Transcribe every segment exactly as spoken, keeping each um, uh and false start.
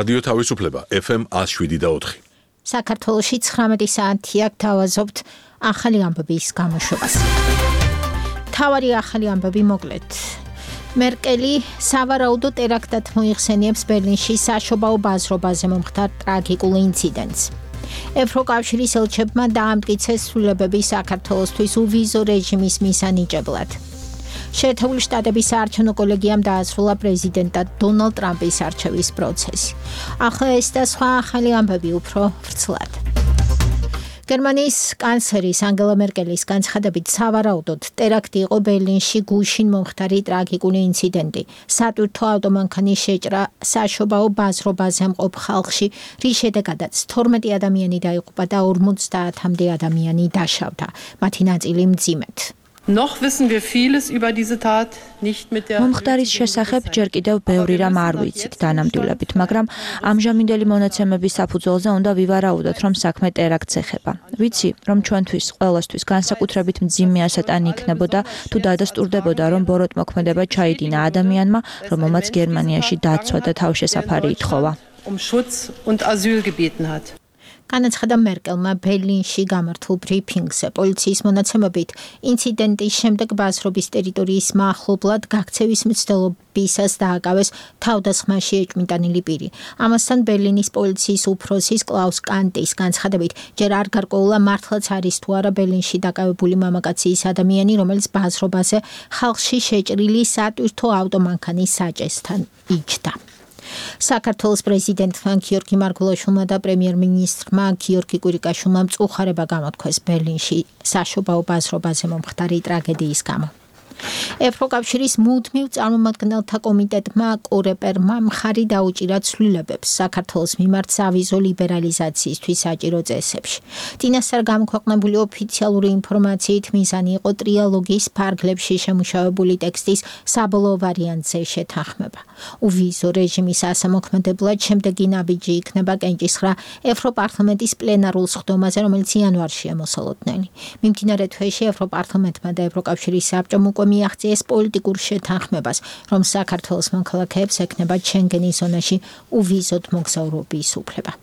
რადიო თავისუფლება F M one oh seven და four. საქართველოში ცხრამეტი საათია გთავაზობთ ახალი ამბების გამოშვებას. თავარი ახალი ამბები მოკლედ. მერკელი სავარაუდო ტერაქტად მოიხსენიებს ბერლინში საშობაო ბაზრობაზე მომხდარ ტრაგიკულ ინციდენტს. ევროკავშირის ელჩებმა დაამტკიცეს ცვლილებები საქართველოსთვის უვიზო რეჟიმის მისანიჭებლად. შეერთებული შტატების საარჩევნო კოლეგიამ დაასრულა პრეზიდენტად დონალდ ტრამპის არჩევის პროცესი. ახლა ეს და სხვა ახალი ამბები უფრო ვრცლად. გერმანიის კანცლერის ანგელა მერკელის განცხადებით სავარაუდოდ ტერაქტი იყო ბერლინში გუშინ მომხდარი ტრაგიკული ინციდენტი. სატვირთო ავტომანქანის შეჭრა საშობაო ბაზრობაზე მყოფ ხალხში, რის შედეგადაც თორმეტი ადამიანი დაიღუპა და ორმოცდაათამდე ადამიანი დაშავდა. მათი ნაწილი მძიმედ. Noch wissen wir vieles über diese Tat nicht mit der მომხდარის შესახებ ჯერ კიდევ ბევრი რამ არ ვიცით დანამდვილებით, მაგრამ ამჟამინდელი მონაცემების საფუძველზე უნდა ვივარაუდოთ, რომ საქმე ტერაქტს ეხება. ვიცი, რომ ჩვენთვის ყველასთვის განსაკუთრებით მძიმე ასატანი იქნებოდა, თუ დადასტურდებოდა, რომ ბოროტმოქმედება ჩაიდინა ადამიანმა, რომელმაც გერმანიაში დაცვა და თავშესაფარი ითხოვა. um Schutz und Asyl gebeten hat. განაცხადა მერკელმა ბერლინში გამართულ ბრიფინგზე. პოლიციის მონაცემებით, ინციდენტის შემდეგ ბაზრობის ტერიტორიის მახლობლად გაქცევის მცდელობისას დააკავეს თავდასხმაში ეჭვმიტანილი პირი. ამასთან ბერლინის პოლიციის უფროსის კლაუს კანტის განცხადებით, ჯერ არ გარკვეულა მართლაც არის თუ არა ბერლინში დაკავებული მამაკაცის ადამიანი, რომელიც ბაზრობაზე ხალხში შეჭრილი სატვირთო ავტომანქანის საჭესთან იჯდა. საქართველოს პრეზიდენტმა გიორგი მარგველაშვილმა და პრემიერ-მინისტრმა გიორგი კვირიკაშვილმა მწუხარება გამოთქვეს ბერლინში საშობაო ბაზრობაზე მომხდარი ტრაგედიის გამო. ევროკავშირის მუდმივ წარმომადგენელთა კომიტეტმა კორეპერმა მხარი დაუჭირა ცვლილებებს საქართველოს მიმართ სავიზო ლიბერალიზაციისთვის საჭირო წესებში. წინასწარ გამოქვეყნებული ოფიციალური ინფორმაციით მიზანი იყო ტრიალოგის ფარგლებში შემუშავებული ტექსტის საბოლოო ვარიანტზე შეთანხმება. უვიზო რეჟიმის ასამოქმედებლად შემდეგი ნაბიჯი იქნება კენჭისხრა ევროპარლამენტის პლენარულ სხდომაზე, რომელიც იანვარშია მოსალოდნელი. მიმდინარე თვეში ევროპარლამენტმა და ევროკავშირის საბჭომ უკვე მიაღწიეს პოლიტიკურ შეთანხმებას, რომ საქართველოს მოქალაქეებს ექნება შენგენის ზონაში უვიზოდ მოგზაურობის უფლება.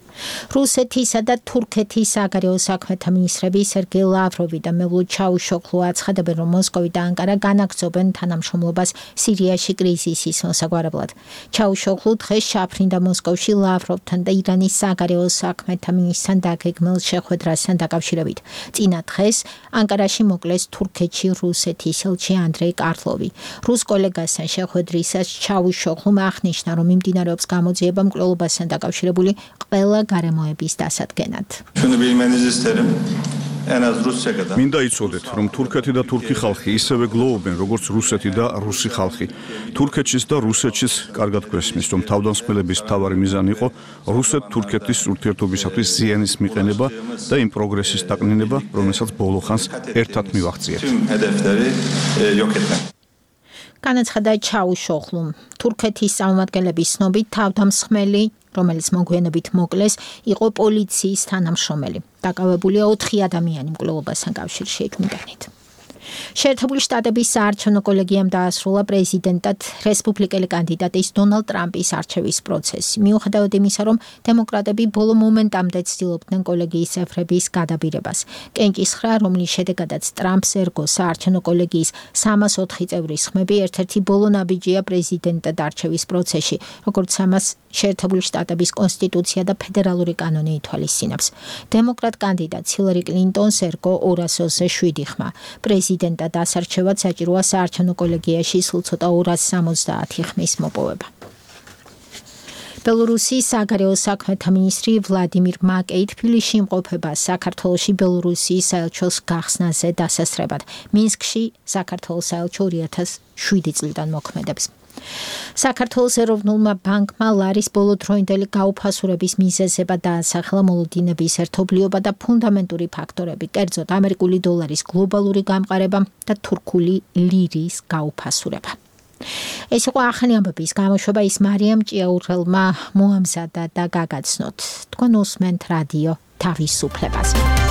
რუსეთისა და თურქეთის საგარეო საქმეთა მინისტრები სერგეი ლავროვი და მევლუდ ჩაუშოღლუ აცხადებენ, რომ მოსკოვი და ანკარა განაგრძობენ თანამშრომლობას სირიაში კრიზისის მოსაგვარებლად. ჩაუშოღლუ დღეს შაფრინდა მოსკოვში ლავროვთან და ირანის საგარეო საქმეთა მინისტრთან დაგეგმილ შეხვედრასთან დაკავშირებით. წინა დღეს ანკარაში მოკლეს თურქეთში რუსეთის ელჩი ანდრეი კარლოვი. რუს კოლეგასთან შეხვედრისას ჩაუშოღლუმ აღნიშნა, რომ მიმდინარეობს გამოძიება მკვლელობასთან დაკავშირებული ყველა გარემოების დასადგენად. მინდა იცოდეთ, რომ თურქეთი და თურქი ხალხი ისევე გლოვობენ, როგორც რუსეთი და რუსი ხალხი. თურქეთშიც და რუსეთშიც კარგად გვესმის, რომ თავდამსხმელების მთავარი მიზანი იყო რუსეთ-თურქეთის ურთიერთობისათვის ზიანის მიყენება და იმ პროგრესის დაკნინება, რომელსაც ბოლო ხანს ერთად მივაღწიეთ. განაცხადა ჩაუშოღლუმ. თურქეთის წარმომადგენლების ცნობით თავდამსხმელი, რომელიც მოგვიანებით მოკლეს, იყო პოლიციის თანამშრომელი. დაკავებულია ოთხი ადამიანი მკვლელობასთან კავშირში ეჭვმიტანით. შეერთებული შტატების საარჩევნო კოლეგიამ დაასრულა პრეზიდენტად რესპუბლიკელი კანდიდატის დონალდ ტრამპის არჩევის პროცესი. მიუხედავად იმისა, რომ დემოკრატები ბოლო მომენტამდე ცდილობდნენ კოლეგიის წევრების გადაბირებას. კენჭისხრა, რომლის შედეგადაც ტრამპს ერგო საარჩევნო კოლეგიის სამას ოთხი წევრის ხმები, ერთ-ერთი ბოლო ნაბიჯია პრეზიდენტად არჩევის პროცესში, როგორც ამას შეერთებული შტატების კონსტიტუცია და ფედერალური კანონი ითვალისწინებს. დემოკრატ კანდიდატს ჰილარი კლინტონს ერგო ორასზე შვიდი ხმა. პრეზიდენტად ასარჩევად საჭიროა საარჩევნო კოლეგიაში სულ ცოტა ორას სამოცდაათი ხმის მოპოვება. ბელორუსიის საგარეო საქმეთა მინისტრი ვლადიმირ მაკეი თბილისში იმყოფება საქართველოში ბელორუსიის საელჩოს გახსნაზე დასასწრებად. მინსკში საქართველოს საელჩო ორი ათას შვიდი წლიდან მოქმედებს. საქართველოს ეროვნულმა ბანკმა ლარის ბოლოდროინდელი გაუფასურების მიზეზება დაასახელა მოლოდინების ერთობლიობა და ფუნდამენტური ფაქტორები, კერძოდ ამერიკული დოლარის გლობალური გამყარება და თურქული ლირის გაუფასურება. ეს იყო ახალი ამბების გამოშვება, ის მარიამ ჭიაურელმა მოამზადა და გაგაცნოთ. თქვენ უსმენთ რადიო თავისუფლებას.